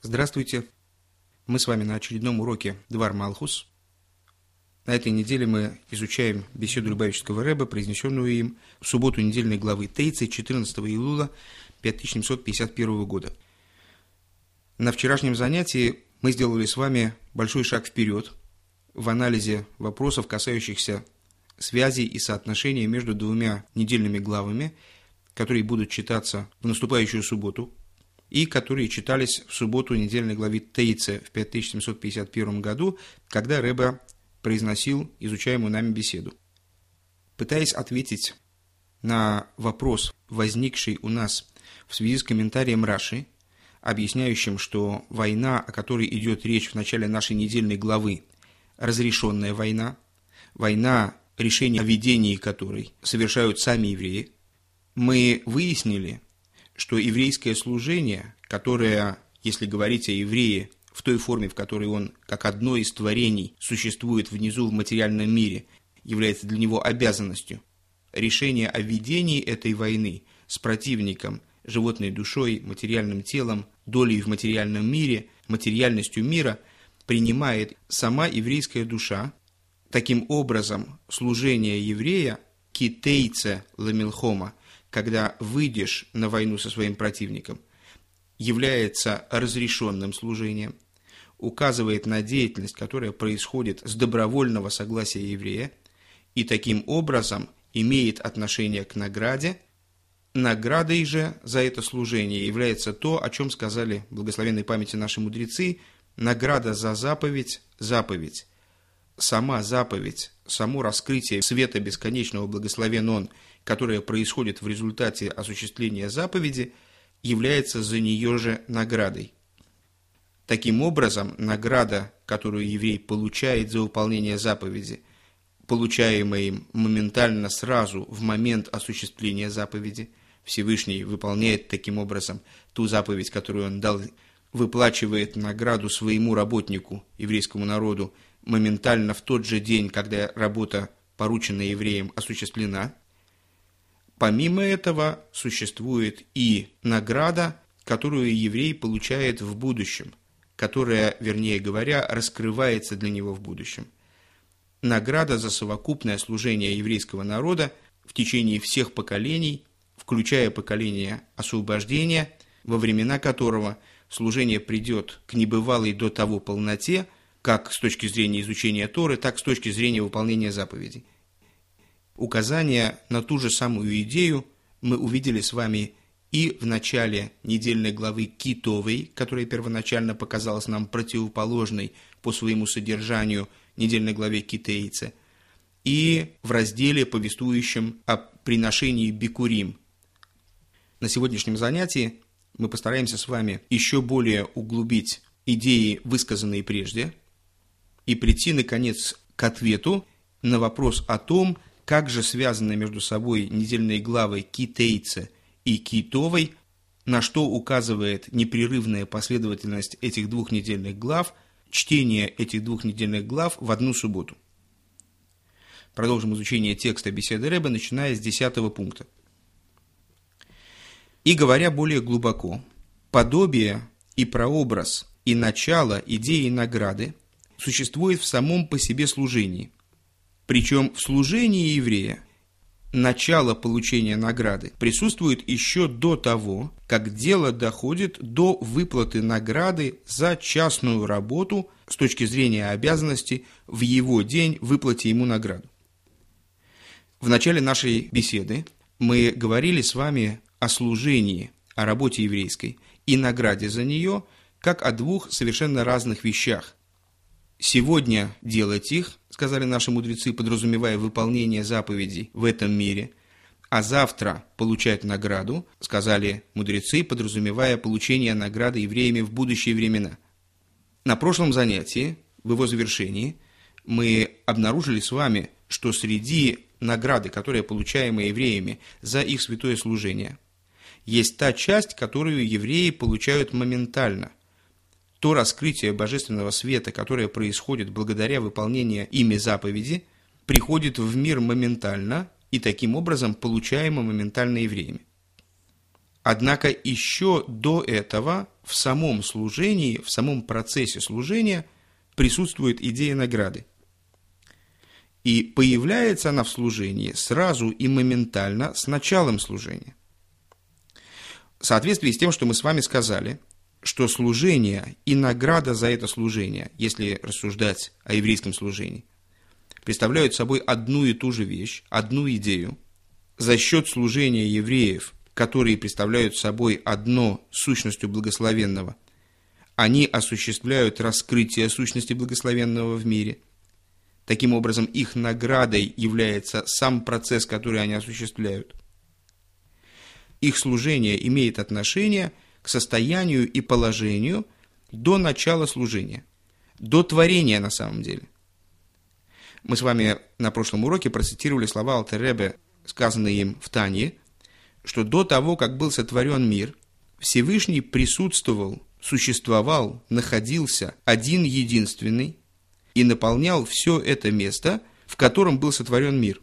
Здравствуйте! Мы с вами на очередном уроке Двар Малхус. На этой неделе мы изучаем беседу Любавического Ребе, произнесенную им в субботу недельной главы Тейцы 14 июля 5751 года. На вчерашнем занятии мы сделали с вами большой шаг вперед в анализе вопросов, касающихся связи и соотношения между двумя недельными главами, которые будут читаться в наступающую субботу, и которые читались в субботу недельной главе Тейце в 5751 году, когда Ребе произносил изучаемую нами беседу. Пытаясь ответить на вопрос, возникший у нас в связи с комментарием Раши, объясняющим, что война, о которой идет речь в начале нашей недельной главы, разрешенная война, война, решение о ведении которой совершают сами евреи, мы выяснили, что еврейское служение, которое, если говорить о еврее в той форме, в которой он, как одно из творений, существует внизу в материальном мире, является для него обязанностью, решение о ведении этой войны с противником, животной душой, материальным телом, долей в материальном мире, материальностью мира, принимает сама еврейская душа. Таким образом, служение еврея китейце ламилхома, когда выйдешь на войну со своим противником, является разрешенным служением, указывает на деятельность, которая происходит с добровольного согласия еврея, и таким образом имеет отношение к награде. Наградой же за это служение является то, о чем сказали благословенной памяти наши мудрецы: награда за заповедь – заповедь. Сама заповедь, само раскрытие света бесконечного, благословен Он, которое происходит в результате осуществления заповеди, является за нее же наградой. Таким образом, награда, которую еврей получает за выполнение заповеди, получаемая им моментально сразу в момент осуществления заповеди, Всевышний выполняет таким образом ту заповедь, которую он дал, выплачивает награду своему работнику, еврейскому народу, моментально в тот же день, когда работа, порученная евреям, осуществлена. Помимо этого, существует и награда, которую еврей получает в будущем, которая, вернее говоря, раскрывается для него в будущем. Награда за совокупное служение еврейского народа в течение всех поколений, включая поколение освобождения, во времена которого служение придет к небывалой до того полноте, как с точки зрения изучения Торы, так и с точки зрения выполнения заповедей. Указания на ту же самую идею мы увидели с вами и в начале недельной главы Китовой, которая первоначально показалась нам противоположной по своему содержанию недельной главе Китейце, и в разделе, повествующем о приношении бикурим. На сегодняшнем занятии мы постараемся с вами еще более углубить идеи, высказанные прежде, и прийти, наконец, к ответу на вопрос о том, как же связаны между собой недельные главы Китейце и Китовой, на что указывает непрерывная последовательность этих двух недельных глав, чтение этих двух недельных глав в одну субботу. Продолжим изучение текста беседы Ребе, начиная с 10 пункта. «И говоря более глубоко, подобие и прообраз и начало идеи награды существует в самом по себе служении. Причем в служении еврея начало получения награды присутствует еще до того, как дело доходит до выплаты награды за частную работу с точки зрения обязанности в его день выплате ему награду. В начале нашей беседы мы говорили с вами о служении, о работе еврейской и награде за нее, как о двух совершенно разных вещах. Сегодня делать их, сказали наши мудрецы, подразумевая выполнение заповедей в этом мире, а завтра получать награду, сказали мудрецы, подразумевая получение награды евреями в будущие времена. На прошлом занятии, в его завершении, мы обнаружили с вами, что среди награды, которая получаемая евреями за их святое служение, есть та часть, которую евреи получают моментально. То раскрытие божественного света, которое происходит благодаря выполнению ими заповеди, приходит в мир моментально и таким образом получаемо моментально евреями. Однако еще до этого в самом служении, в самом процессе служения присутствует идея награды. И появляется она в служении сразу и моментально с началом служения. В соответствии с тем, что мы с вами сказали, что служение и награда за это служение, если рассуждать о еврейском служении, представляют собой одну и ту же вещь, одну идею. За счет служения евреев, которые представляют собой одно сущностью благословенного, они осуществляют раскрытие сущности благословенного в мире. Таким образом, их наградой является сам процесс, который они осуществляют. Их служение имеет отношение к состоянию и положению до начала служения, до творения на самом деле. Мы с вами на прошлом уроке процитировали слова Алтер Ребе, сказанные им в Танье, что до того, как был сотворен мир, Всевышний присутствовал, существовал, находился один единственный и наполнял все это место, в котором был сотворен мир.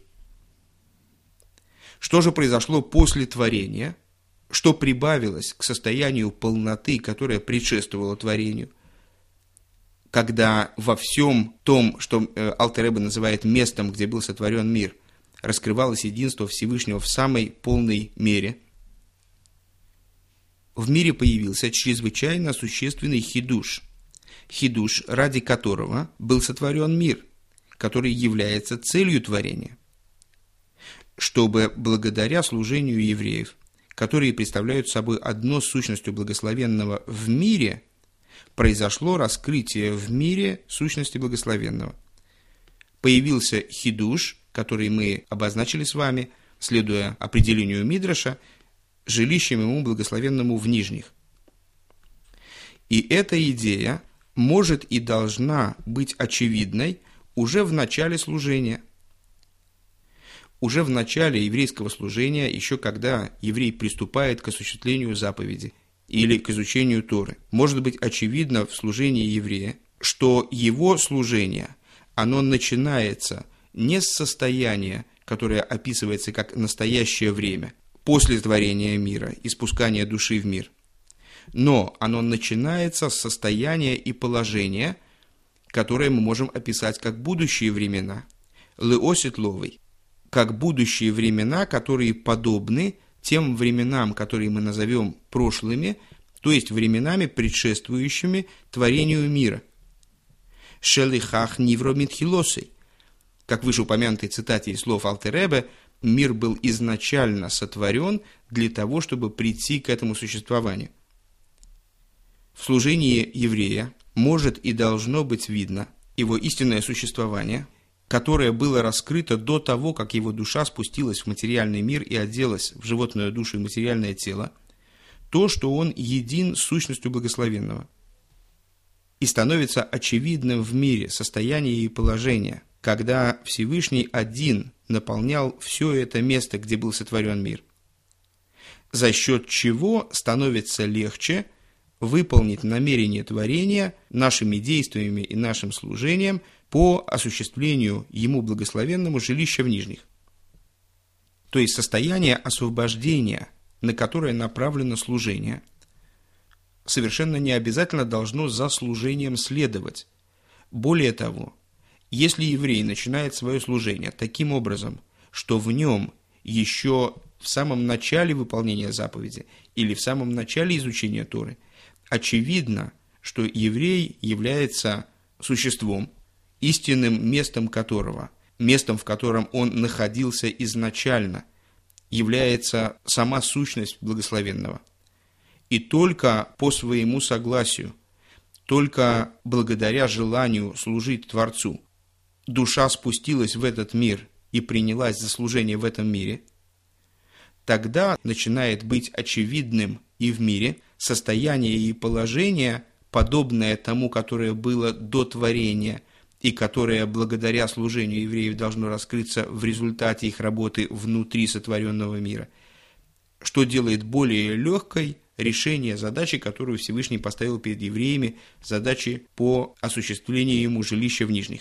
Что же произошло после творения? Что прибавилось к состоянию полноты, которое предшествовало творению? Когда во всем том, что Алтер Ребе называет местом, где был сотворен мир, раскрывалось единство Всевышнего в самой полной мере, в мире появился чрезвычайно существенный хидуш, ради которого был сотворен мир, который является целью творения, чтобы благодаря служению евреев, которые представляют собой одно с сущностью благословенного в мире, произошло раскрытие в мире сущности благословенного. Появился хидуш, который мы обозначили с вами, следуя определению Мидраша, жилищем ему благословенному в нижних. И эта идея может и должна быть очевидной уже в начале служения. Уже в начале еврейского служения, еще когда еврей приступает к осуществлению заповеди или к изучению Торы, может быть очевидно в служении еврея, что его служение, оно начинается не с состояния, которое описывается как настоящее время, после творения мира и спускания души в мир, но оно начинается с состояния и положения, которое мы можем описать как будущие времена, леосит ловый, как будущие времена, которые подобны тем временам, которые мы назовем прошлыми, то есть временами, предшествующими творению мира. Шелихах нивро митхилосей. Как в вышеупомянутой цитате из слов Алтер Ребе, мир был изначально сотворен для того, чтобы прийти к этому существованию. В служении еврея может и должно быть видно его истинное существование, которое было раскрыто до того, как его душа спустилась в материальный мир и оделась в животную душу и материальное тело, то, что он един с сущностью благословенного. И становится очевидным в мире состояние и положение, когда Всевышний один наполнял все это место, где был сотворен мир, за счет чего становится легче выполнить намерение творения нашими действиями и нашим служением по осуществлению ему благословенному жилища в нижних. То есть состояние освобождения, на которое направлено служение, совершенно не обязательно должно за служением следовать. Более того, если еврей начинает свое служение таким образом, что в нем еще в самом начале выполнения заповеди или в самом начале изучения Торы очевидно, что еврей является существом, истинным местом которого, местом, в котором он находился изначально, является сама сущность благословенного. И только по своему согласию, только благодаря желанию служить Творцу, душа спустилась в этот мир и принялась за служение в этом мире, тогда начинает быть очевидным и в мире состояние и положение, подобное тому, которое было до творения, и которое благодаря служению евреев должно раскрыться в результате их работы внутри сотворенного мира, что делает более легкой решение задачи, которую Всевышний поставил перед евреями, задачи по осуществлению ему жилища в нижних.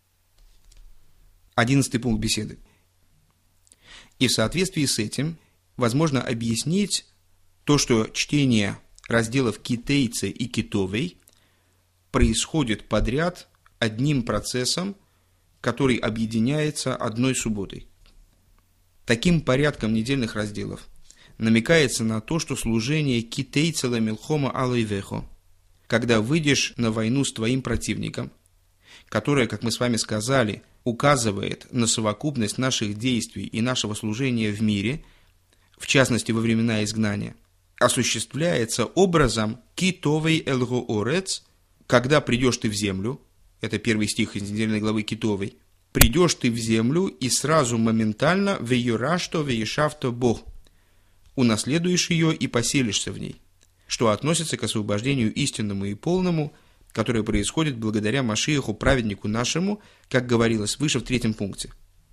11 пункт беседы. И в соответствии с этим возможно объяснить то, что чтение разделов Ки-Тейце и Китовей происходит подряд одним процессом, который объединяется одной субботой. Таким порядком недельных разделов намекается на то, что служение Ки-Тейце ла милхома алейвехо, когда выйдешь на войну с твоим противником, которое, как мы с вами сказали, указывает на совокупность наших действий и нашего служения в мире, в частности во времена изгнания, осуществляется образом «Китовей элго орец», когда придешь ты в землю, это первый стих из недельной главы Китовей, придешь ты в землю и сразу моментально «Веюрашто веешавто Бог», унаследуешь ее и поселишься в ней, что относится к освобождению истинному и полному, которое происходит благодаря Машиаху, праведнику нашему, как говорилось выше в 3 пункте.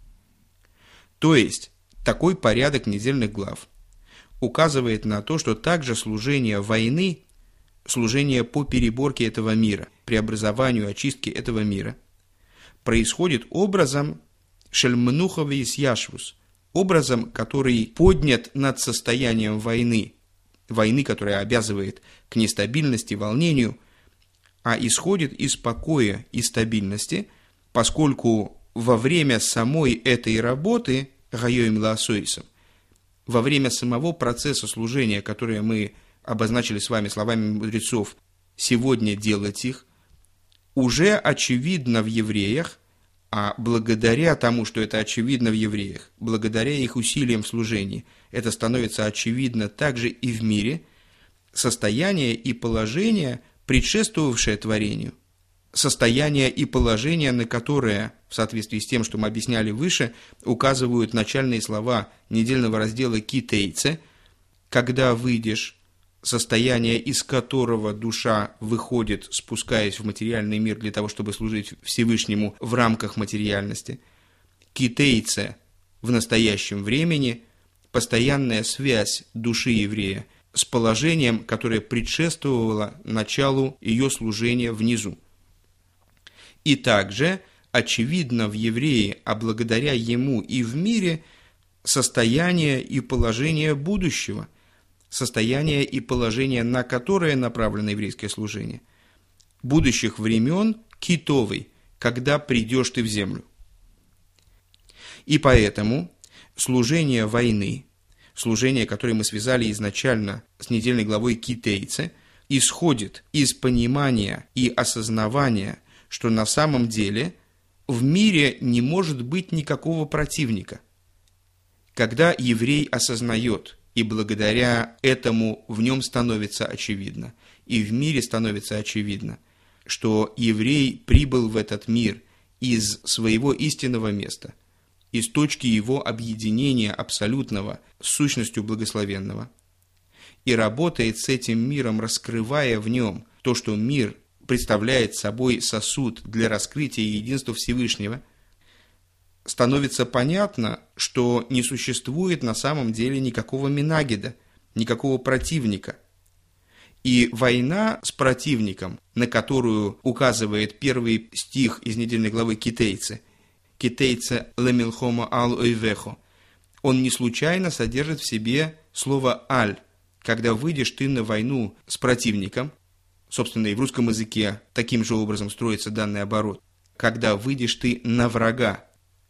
То есть, такой порядок недельных глав указывает на то, что также служение войны, служение по переборке этого мира, преобразованию, очистке этого мира, происходит образом шельмнуховый сяшвус, образом, который поднят над состоянием войны, которая обязывает к нестабильности, волнению, а исходит из покоя и стабильности, поскольку во время самой этой работы, гайоим лаасойсом, во время самого процесса служения, которое мы обозначили с вами словами мудрецов, сегодня делать их, уже очевидно в евреях, а благодаря тому, что это очевидно в евреях, благодаря их усилиям в служении, это становится очевидно также и в мире, состояние и положение, предшествовавшее творению, состояние и положение, на которое, в соответствии с тем, что мы объясняли выше, указывают начальные слова недельного раздела Ки-Тейце, когда выйдешь, состояние, из которого душа выходит, спускаясь в материальный мир для того, чтобы служить Всевышнему в рамках материальности. Ки-Тейце в настоящем времени, постоянная связь души еврея с положением, которое предшествовало началу ее служения внизу. И также очевидно в еврее, а благодаря ему и в мире, состояние и положение будущего, состояние и положение, на которое направлено еврейское служение, будущих времен Китовой, когда придешь ты в землю. И поэтому служение войны, служение, которое мы связали изначально с недельной главой Ки-Тейце, исходит из понимания и осознавания, что на самом деле в мире не может быть никакого противника. Когда еврей осознает, и благодаря этому в нем становится очевидно, и в мире становится очевидно, что еврей прибыл в этот мир из своего истинного места, из точки его объединения абсолютного с сущностью благословенного, и работает с этим миром, раскрывая в нем то, что мир представляет собой сосуд для раскрытия единства Всевышнего, становится понятно, что не существует на самом деле никакого минагида, никакого противника. И война с противником, на которую указывает первый стих из недельной главы Ки-Тейце, «Ки-Тейце лемилхома ал-ойвехо», он не случайно содержит в себе слово «аль», когда выйдешь ты на войну с противником, собственно, и в русском языке таким же образом строится данный оборот, когда выйдешь ты на врага,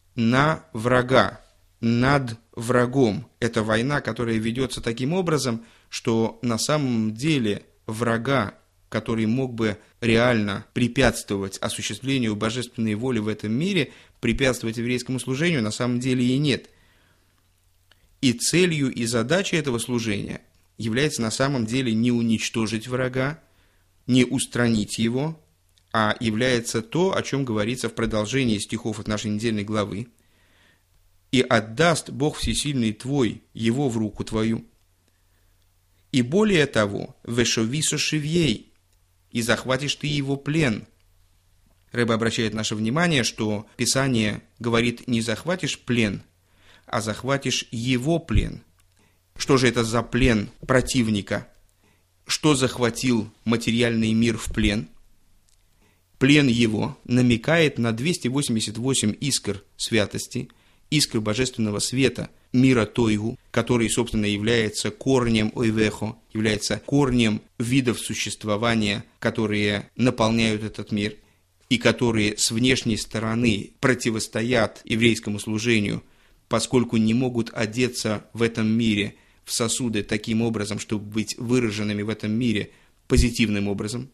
над врагом. Это война, которая ведется таким образом, что на самом деле врага, который мог бы реально препятствовать осуществлению божественной воли в этом мире, препятствовать еврейскому служению, на самом деле и нет. И целью и задачей этого служения является на самом деле не уничтожить врага, не устранить его, а является то, о чем говорится в продолжении стихов от нашей недельной главы. «И отдаст Бог Всесильный твой его в руку твою. И более того, вешовисо шивьей, и захватишь ты его плен». Рэбе обращает наше внимание, что Писание говорит не захватишь плен, а захватишь его плен. Что же это за плен противника? Что захватил материальный мир в плен? Плен его намекает на 288 искр святости, искр божественного света, мира Тойгу, который, собственно, является корнем ойвехо, является корнем видов существования, которые наполняют этот мир, и которые с внешней стороны противостоят еврейскому служению, поскольку не могут одеться в этом мире в сосуды таким образом, чтобы быть выраженными в этом мире позитивным образом.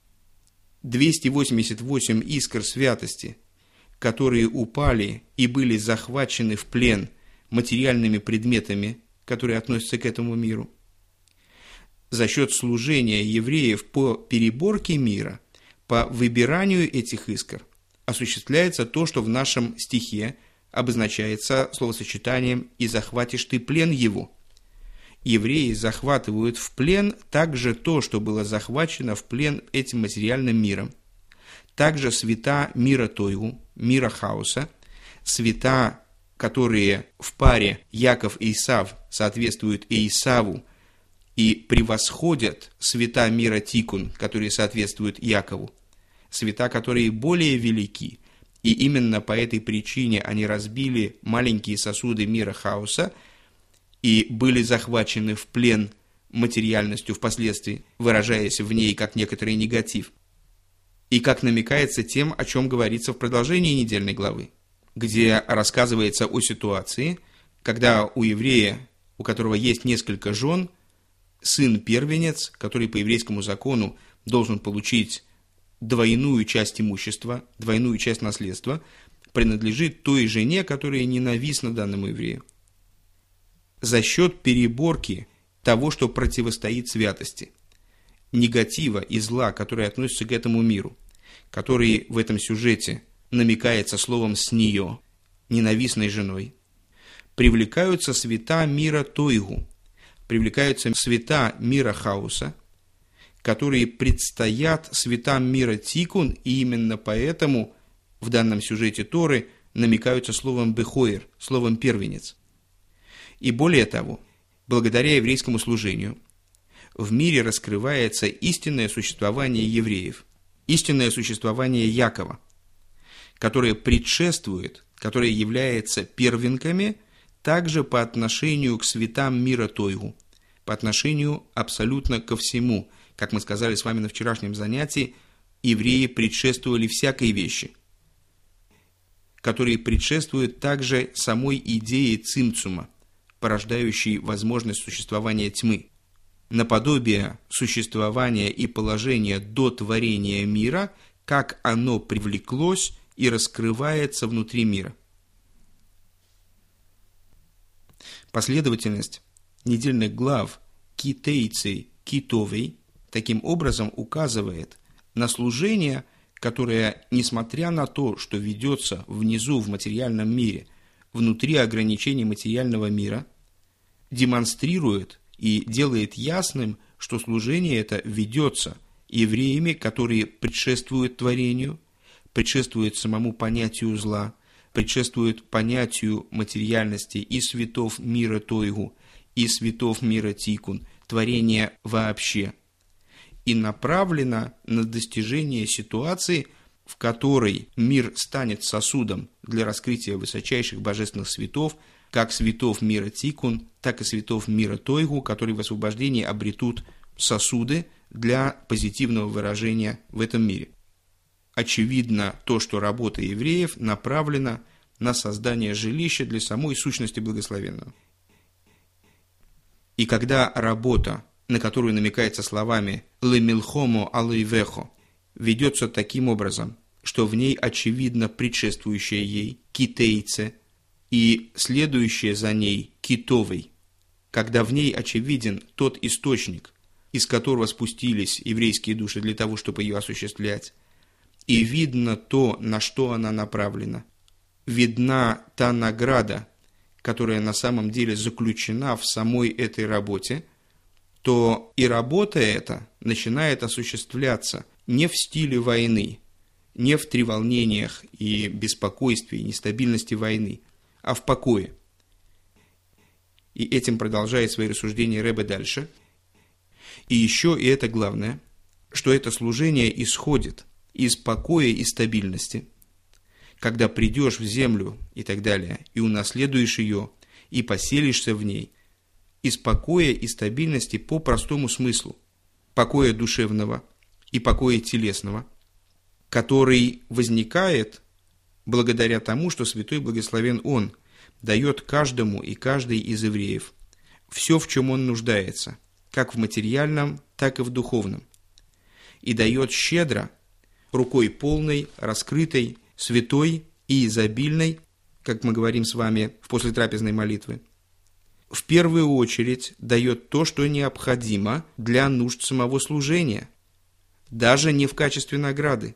288 искр святости, которые упали и были захвачены в плен материальными предметами, которые относятся к этому миру. За счет служения евреев по переборке мира, по выбиранию этих искр, осуществляется то, что в нашем стихе обозначается словосочетанием «и захватишь ты плен его». Евреи захватывают в плен также то, что было захвачено в плен этим материальным миром. Также света мира Тойгу, мира хаоса, света, которые в паре Яков и Исав соответствуют Исаву и превосходят света мира Тикун, которые соответствуют Якову, света, которые более велики, и именно по этой причине они разбили маленькие сосуды мира хаоса и были захвачены в плен материальностью впоследствии, выражаясь в ней как некоторый негатив. И как намекается тем, о чем говорится в продолжении недельной главы, где рассказывается о ситуации, когда у еврея, у которого есть несколько жен, сын-первенец, который по еврейскому закону должен получить двойную часть имущества, двойную часть наследства, принадлежит той жене, которая ненавистна данному еврею. За счет переборки того, что противостоит святости, негатива и зла, которые относятся к этому миру, который в этом сюжете намекается словом «с нее», ненавистной женой, привлекаются света мира Тойгу, привлекаются света мира хаоса, которые предстоят светам мира Тикун, и именно поэтому в данном сюжете Торы намекаются словом «бехоир», словом «первенец». И более того, благодаря еврейскому служению в мире раскрывается истинное существование евреев, истинное существование Якова, которое предшествует, которое является первенками также по отношению к светам мира Тойгу, по отношению абсолютно ко всему. Как мы сказали с вами на вчерашнем занятии, евреи предшествовали всякой вещи, которые предшествуют также самой идее цимцума, порождающей возможность существования тьмы, наподобие существования и положения до творения мира, как оно привлеклось и раскрывается внутри мира. Последовательность недельных глав Ки-Тейцей, Ки-Товей таким образом указывает на служение, которое, несмотря на то, что ведется внизу в материальном мире, внутри ограничений материального мира, демонстрирует и делает ясным, что служение это ведется евреями, которые предшествуют творению, предшествуют самому понятию зла, предшествуют понятию материальности и светов мира Тойгу, и светов мира Тикун, творения вообще, и направлено на достижение ситуации, в которой мир станет сосудом для раскрытия высочайших божественных светов, как светов мира Тикун, так и светов мира Тойгу, которые в освобождении обретут сосуды для позитивного выражения в этом мире. Очевидно то, что работа евреев направлена на создание жилища для самой сущности благословенного. И когда работа, на которую намекается словами «лемилхому алейвехо», ведется таким образом, что в ней очевидно предшествующее ей китейце и следующее за ней китовой, когда в ней очевиден тот источник, из которого спустились еврейские души для того, чтобы ее осуществлять, и видно то, на что она направлена, видна та награда, которая на самом деле заключена в самой этой работе, то и работа эта начинает осуществляться не в стиле войны, не в треволнениях и беспокойстве, и нестабильности войны, а в покое. И этим продолжает свои рассуждения Ребе дальше. И еще, и это главное, что это служение исходит из покоя и стабильности. Когда придешь в землю и так далее, и унаследуешь ее, и поселишься в ней, из покоя и стабильности по простому смыслу, покоя душевного и покоя телесного, который возникает благодаря тому, что Святой Благословен Он дает каждому и каждой из евреев все, в чем он нуждается, как в материальном, так и в духовном, и дает щедро, рукой полной, раскрытой, святой и изобильной, как мы говорим с вами в послетрапезной молитве, в первую очередь дает то, что необходимо для нужд самого служения, даже не в качестве награды.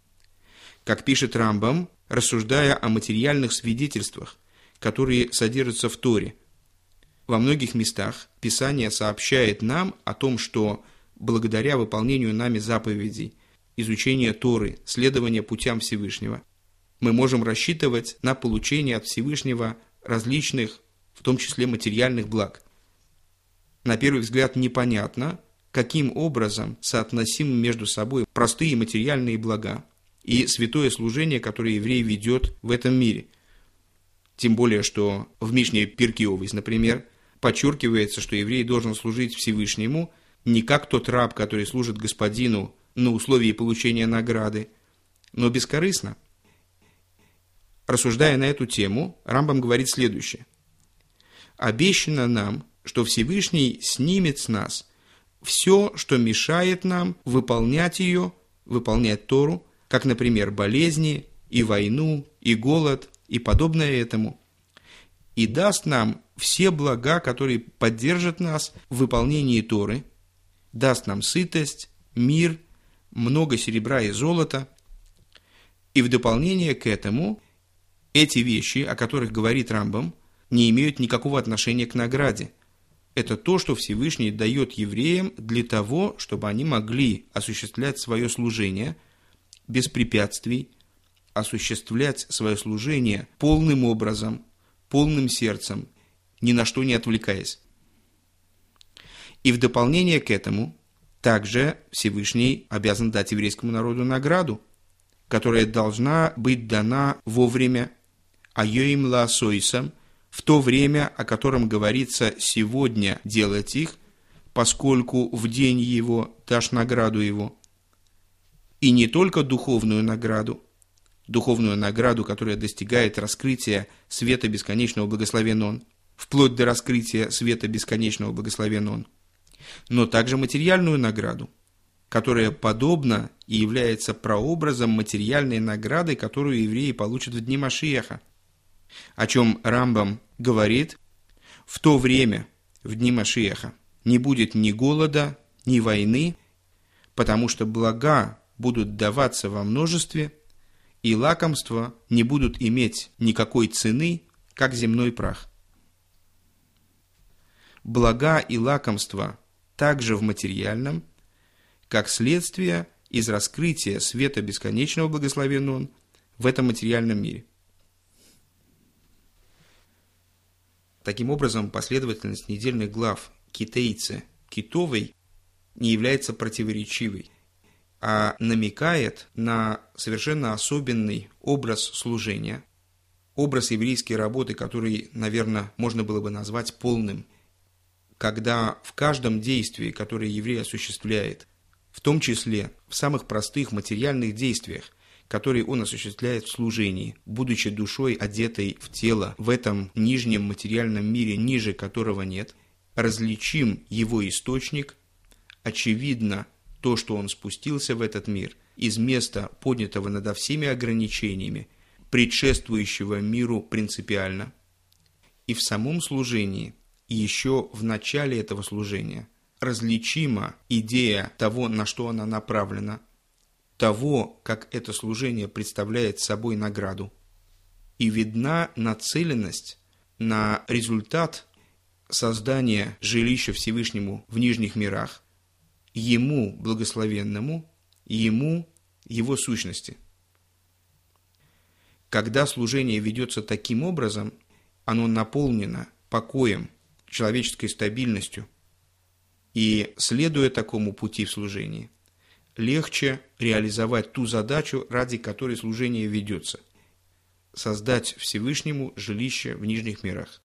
Как пишет Рамбам, рассуждая о материальных свидетельствах, которые содержатся в Торе, во многих местах Писание сообщает нам о том, что благодаря выполнению нами заповедей, изучения Торы, следования путям Всевышнего, мы можем рассчитывать на получение от Всевышнего различных, в том числе материальных благ. На первый взгляд непонятно, каким образом соотносимы между собой простые материальные блага и святое служение, которое еврей ведет в этом мире. Тем более, что в Мишне Пиркей Овос, например, подчеркивается, что еврей должен служить Всевышнему не как тот раб, который служит господину на условии получения награды, но бескорыстно. Рассуждая на эту тему, Рамбам говорит следующее. «Обещано нам, что Всевышний снимет с нас все, что мешает нам выполнять ее, выполнять Тору, как, например, болезни, и войну, и голод, и подобное этому, и даст нам все блага, которые поддержат нас в выполнении Торы, даст нам сытость, мир, много серебра и золота, и в дополнение к этому эти вещи, о которых говорит Рамбам, не имеют никакого отношения к награде. Это то, что Всевышний дает евреям для того, чтобы они могли осуществлять свое служение без препятствий, осуществлять свое служение полным образом, полным сердцем, ни на что не отвлекаясь. И в дополнение к этому также Всевышний обязан дать еврейскому народу награду, которая должна быть дана вовремя, айоим лаасойсам, в то время, о котором говорится сегодня делать их, поскольку в день его дашь награду его. И не только духовную награду, которая достигает раскрытия света бесконечного благословен Он, вплоть до раскрытия света бесконечного благословен Он, но также материальную награду, которая подобна и является прообразом материальной награды, которую евреи получат в дни Машиаха, о чем Рамбам говорит: в то время, в дни Машиаха, не будет ни голода, ни войны, потому что блага будут даваться во множестве, и лакомства не будут иметь никакой цены, как земной прах. Блага и лакомства также в материальном, как следствие из раскрытия света бесконечного благословен Он в этом материальном мире. Таким образом, последовательность недельных глав Китейце Китовой не является противоречивой, а намекает на совершенно особенный образ служения, образ еврейской работы, который, наверное, можно было бы назвать полным, когда в каждом действии, которое еврей осуществляет, в том числе в самых простых материальных действиях, которые он осуществляет в служении, будучи душой, одетой в тело, в этом нижнем материальном мире, ниже которого нет, различим его источник, очевидно то, что он спустился в этот мир из места, поднятого над всеми ограничениями, предшествующего миру принципиально. И в самом служении, и еще в начале этого служения, различима идея того, на что она направлена, того, как это служение представляет собой награду, и видна нацеленность на результат создания жилища Всевышнему в нижних мирах, Ему благословенному, Ему Его сущности. Когда служение ведется таким образом, оно наполнено покоем, человеческой стабильностью, и, следуя такому пути в служении, легче реализовать ту задачу, ради которой служение ведется – создать Всевышнему жилище в нижних мирах.